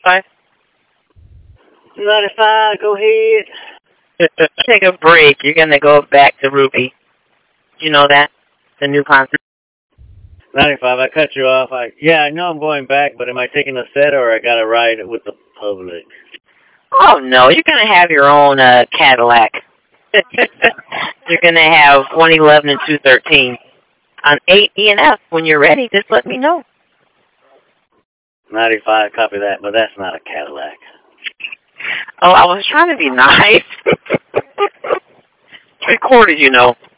105? 95, go ahead. Take a break. You're going to go back to Ruby. You know that? The new concept. 95, I cut you off. Yeah, I know I'm going back, but am I taking a set or I got to ride it with the public? Oh, no. You're going to have your own Cadillac. You're going to have 111 and 213. On 8 E and F, when you're ready, just let me know. 95, copy that, but that's not a Cadillac. Oh, I was trying to be nice. Recorded, you know.